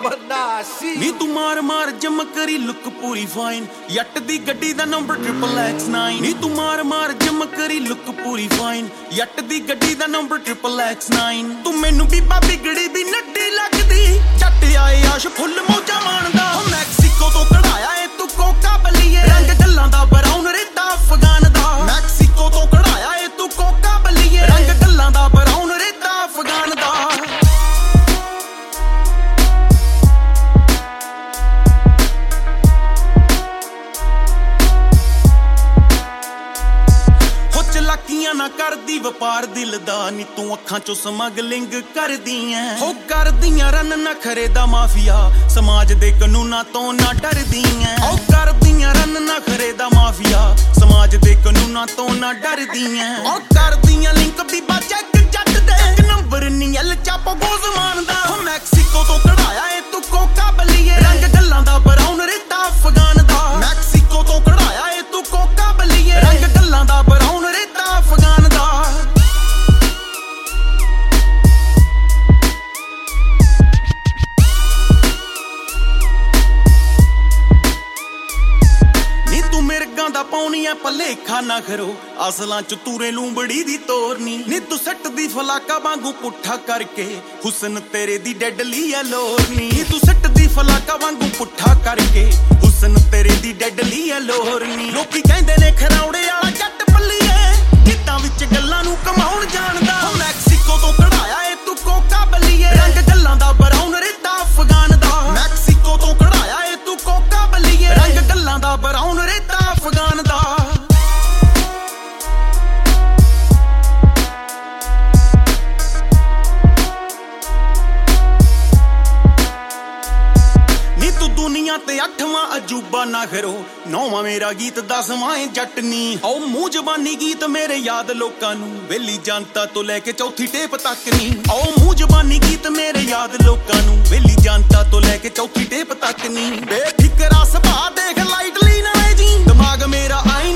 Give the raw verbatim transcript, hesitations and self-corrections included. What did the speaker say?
ਨੀ ਤੂੰ ਮਾਰ ਮਾਰ ਜਮ ਕਰੀ ਲੁੱਕ ਪੂਰੀ ਫਾਈਨ ਯੱਟ ਦੀ ਗੱਡੀ ਦਾ ਨੰਬਰ ਟ੍ਰਿਪਲ ਐਕਸ ਨਾਈਨ ਨੀ ਤੂੰ ਮਾਰ ਮਾਰ ਜਮ ਕਰੀ ਲੁੱਕ ਪੂਰੀ ਫਾਈਨ ਯੱਟ ਦੀ ਗੱਡੀ ਦਾ ਨੰਬਰ ਟ੍ਰਿਪਲ ਐਕਸ ਨਾਈਨ ਤੂੰ ਮੈਨੂੰ ਬੀਬਾ ਬਿਗੜੀ ਦੀ ਨੱਡੀ ਲੱਗਦੀ ਜੱਟ ਆਏ ਆਸ਼ ਫੁੱਲ ਮੌਜਾ ਮਾਣਦਾ ਹੋ ਮੈਕਸੀਕੋ ਤੋਂ ਕਢਾਇਆ ਏ ਤੂੰ ਕੋਕਾ ਬੱਲੀਏ ਰੰਗ ਗੱਲਾਂ ਦਾ ਬਰਾਊਨ ਰੇਤਾ ਅਫਗਾਨ ਦਾ ਮੈਕਸੀਕੋ ਤੋਂ ਕਢਾਇਆ ਏ ਤੂੰ ਕੋਕਾ ਬੱਲੀਏ ਰੰਗ ਗੱਲਾਂ ਦਾ ਬਰਾਊਨ ਰੇਤਾ ਅਫਗਾਨ ਦਾ ਲਾਕੀਆਂ ਨਾ ਕਰਦੀ ਵਪਾਰ ਦਿਲ ਦਾ ਨੀ ਤੂੰ ਅੱਖਾਂ ਚੋਂ ਸਮਗਲਿੰਗ ਕਰਦੀ ਐ ਹੋ ਕਰਦੀਆਂ ਰਨ ਨਖਰੇ ਦਾ ਮਾਫੀਆ ਸਮਾਜ ਦੇ ਕਾਨੂੰਨਾਂ ਤੋਂ ਨਾ ਡਰਦੀ ਐ ਹੋ ਕਰਦੀਆਂ ਰਨ ਨਖਰੇ ਦਾ ਮਾਫੀਆ ਸਮਾਜ ਦੇ ਕਾਨੂੰਨਾਂ ਤੋਂ ਨਾ ਡਰਦੀ ਐ ਹੋ ਕਰਦੀਆਂ ਲਿੰਕ ਬੀਬਾ ਚੈੱਕ ਜੱਟ ਦੇ ਇੱਕ ਨੰਬਰ ਨੀ ਐਲ ਚਾਪੋ ਗੋਜ਼ ਮਾਨਦਾ ਹੋ ਮੈਕਸੀਕੋ ਤੋਂ ਕਢਾਇਆ ਏ ਤੂੰ ਕੋਕਾ ਬੱਲੀਏ ਰੰਗ ਗੱਲਾਂ ਦਾ ਬਰਾਊਨ ਰੇਤਾ ਅਫਗਾਨ ਦਾ ਮੈਕਸੀਕੋ ਤੋਂ ਕਢਾਇਆ ਏ ਤੂੰ ਕੋਕਾ ਬੱਲੀਏ ਰੰਗ ਗੱਲਾਂ ਦਾ ਬਰਾਊਨ ਰੇਤਾ ਅਫਗਾਨ ਦਾ ਨੀ ਤੂੰ ਮਿਰਗਾਂ ਦਾ ਪਾਉਣੀ ਐ ਭਲੇਖਾ ਨਾ ਕਰੋ ਅਸਲਾਂ ਚ ਤੂਰੇ ਲੂੰਬੜੀ ਦੀ ਤੋਰਨੀ ਨੀ ਤੂੰ ਸੱਟ ਦੀ ਫਲਾਕਾ ਵਾਂਗੂ ਪੁੱਠਾ ਕਰਕੇ ਹੁਸਨ ਤੇਰੇ ਦੀ ਡੈਡਲੀ ਐ ਲੋਰਨੀ ਨੀ ਤੂੰ ਸੱਟ ਦੀ ਫਲਾਕਾ ਵਾਂਗੂ ਪੁੱਠਾ ਕਰਕੇ ਹੁਸਨ ਤੇਰੇ ਦੀ ਡੈਡਲੀ ਐ ਲੋਰਨੀ ਲੋਕੀ ਕਹਿੰਦੇ ਨੇ ਖਰੌੜੇ ਵਾਲਾ ਜੱਟ ਬੱਲੀਏ ਗੀਤਾਂ ਵਿੱਚ ਗੱਲਾਂ ਨੂੰ ਕਮਾਉਣ ਜਾਣਦਾ ਹੋ ਮੈਕਸੀਕੋ ਤੋਂ ਕਢਾਇਆ ਏ ਤੂੰ ਕੋਕਾ ਬੱਲੀਏ ਰੰਗ ਗੱਲਾਂ ਦਾ ਬਰਾਊਨ ਰੇਤਾ ਅਫਗਾਨ ਦਾ ਮੈਕਸੀਕੋ ਤੋਂ ਕਢਾਇਆ ਏ ਤੂੰ ਕੋਕਾ ਬੱਲੀਏ ਰੰਗ ਗੱਲਾਂ ਦਾ ਬਰਾਊਨ ਰੇਤਾ ਅਫਗਾਨ ਦਾ ਦੁਨੀਆ ਤੇ ਅੱਠਵਾਂ ਅਜੂਬਾ ਨਾ ਕਰੋ ਨੌਵਾਂ ਮੇਰਾ ਗੀਤ ਦਸਵਾਂ ਏ ਜੱਟਨੀ ਓ ਮੂੰਹ ਜ਼ਬਾਨੀ ਗੀਤ ਮੇਰੇ ਯਾਦ ਲੋਕਾਂ ਨੂੰ ਵੇਲੀ ਜਨਤਾ ਤੋਂ ਲੈ ਕੇ ਚੌਥੀ ਟੇਪ ਤੱਕ ਨੀ ਓ ਮੂੰਹ ਜ਼ਬਾਨੀ ਗੀਤ ਮੇਰੇ ਯਾਦ ਲੋਕਾਂ ਨੂੰ ਵੇਲੀ ਜਨਤਾ ਤੋਂ ਲੈ ਕੇ ਚੌਥੀ ਟੇਪ ਤੱਕ ਨੀ ਬੇਫਿਕਰਾ ਸੁਭਾਅ ਦੇਖ ਲਾਈਟਲੀ ਨਾ ਜੀ ਦਿਮਾਗ ਮੇਰਾ ਆਈ